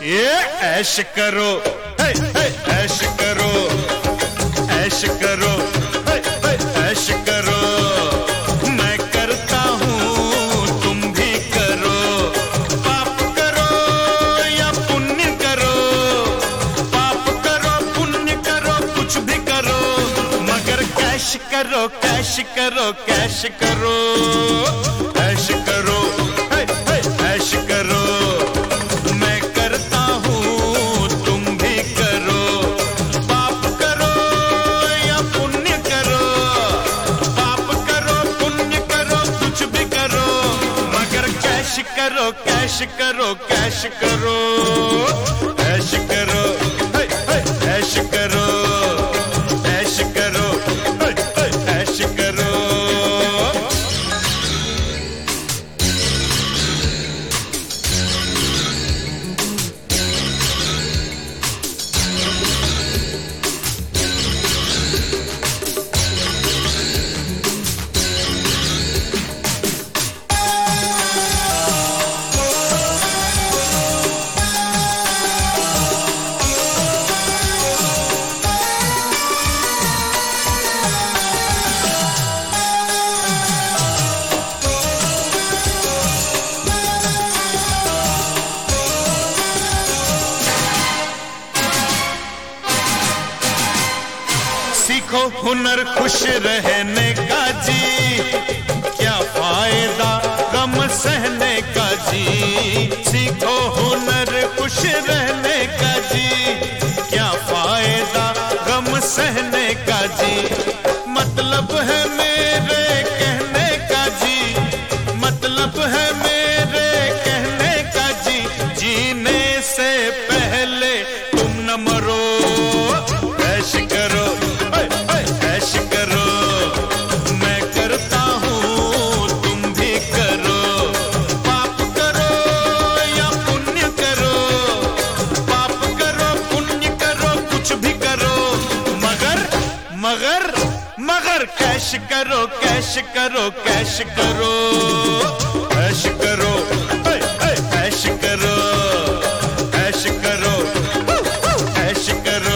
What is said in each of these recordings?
ये ऐश करो, ऐश करो, ऐश करो, ऐश करो। मैं करता हूँ तुम भी करो, पाप करो या पुण्य करो, पाप करो पुण्य करो कुछ भी करो, मगर कैश करो, कैश करो, कैश करो, ऐश करो, ऐश करो। मैं करता हूँ तुम भी करो, पाप करो या पुण्य करो, पाप करो पुण्य करो कुछ भी करो, मगर कैश करो, कैश करो, कैश करो, ऐश करो, ऐश करो, ऐश करो, ऐश करो। सीखो हुनर खुश रहने का जी, क्या फायदा गम सहने का जी। सीखो हुनर खुश रहने का जी, क्या फायदा गम सहने का जी। मतलब है मेरे कहने का जी, मतलब है मेरे कहने का जी, जीने से पहले तुम न मरो। ऐश करो, ऐश करो, मैं करता हूँ तुम भी करो, पाप करो या पुण्य करो, पाप करो पुण्य करो कुछ भी करो, मगर मगर मगर कैश करो, कैश करो, कैश करो, ऐश करो, ऐश करो, ऐश करो, ऐश करो।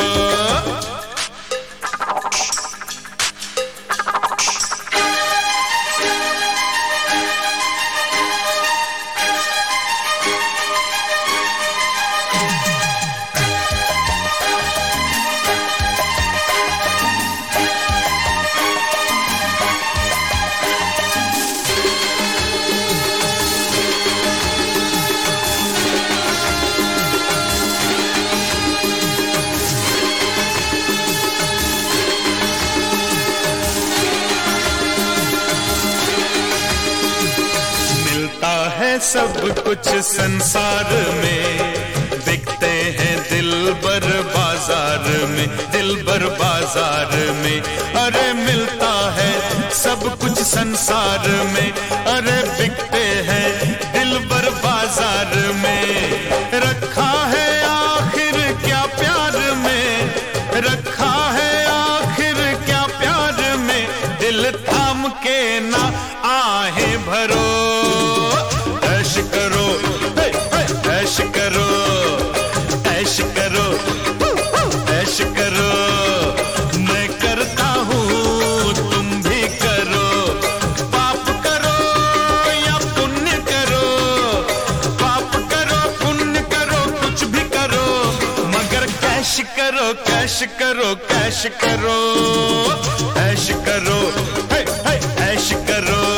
है सब कुछ संसार में, बिकते हैं दिलबर बाजार में, दिलबर बाजार में। अरे मिलता है सब कुछ संसार में, अरे बिकते हैं दिलबर बाजार में। रखा है आखिर क्या प्यार में, रखा है आखिर क्या प्यार में, दिल थाम के ना आहे भरो। ऐश करो, ऐश करो, ऐश करो, ऐश करो, मैं करता हूँ तुम भी करो, पाप करो या पुण्य करो, पाप करो पुण्य करो कुछ भी करो, मगर कैश करो, कैश करो, कैश करो, ऐश करो, ऐश करो।